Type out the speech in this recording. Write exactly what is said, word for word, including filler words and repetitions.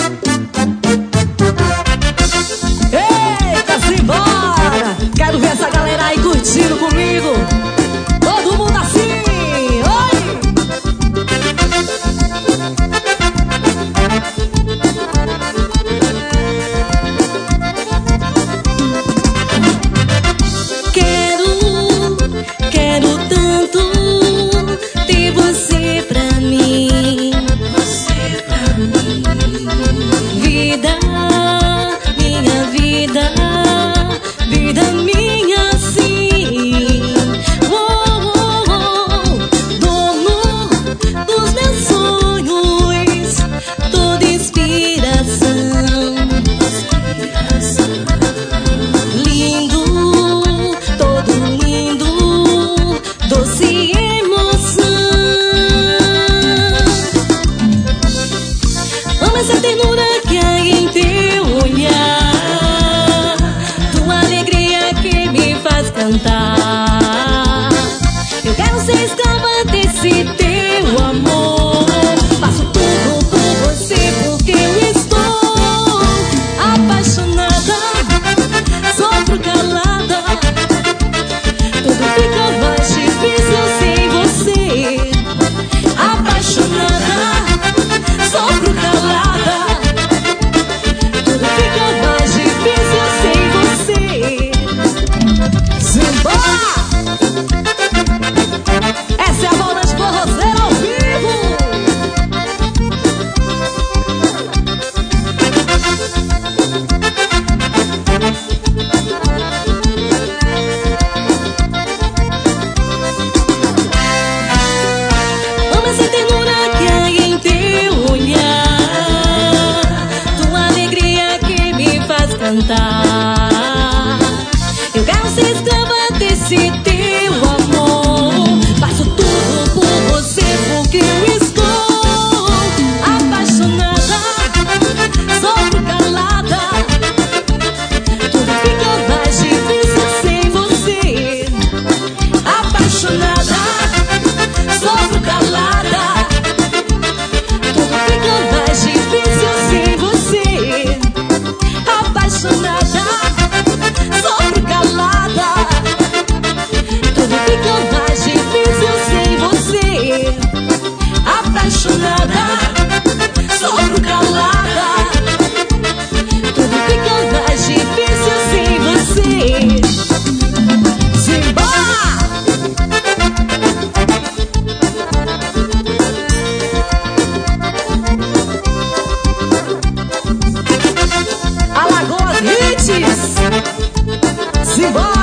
Eita, simbora! Quero ver essa galera aí curtindo comigo. Todo mundo assim, oi! Quero, quero tanto ter você pra mim. Você pra mim. Vida, minha vida, vida minha sim. Oh, oh, oh. Dono dos meus sonhos, toda inspiração. Lindo, todo lindo, doce emoção. Amo essa ternura que há em teu olhar, tua alegria que me faz cantar. Eu quero ser escrava desse teu amor. Faço tudo por você porque eu estou apaixonada. Sofro calada, tudo fica mais difícil sem você. Apaixonada, sofro calada, tudo fica mais difícil sem você. Simbora! Essa é a bola de forrozeiro ao vivo. Amo essa ternura que há em teu olhar, tua alegria que me faz cantar. Eu quero ser escrava desse teu amor. Faço tudo por você porque eu estou apaixonada. Sofro calada, tudo fica mais difícil sem você. Apaixonada, sofro calada, tudo fica mais difícil sem você. Apaixonada, sofro calada, tudo fica mais difícil sem você. Apaixonada, sofro calada, tudo fica mais difícil sem você. Simbora! Alagoas Hits! Simbora!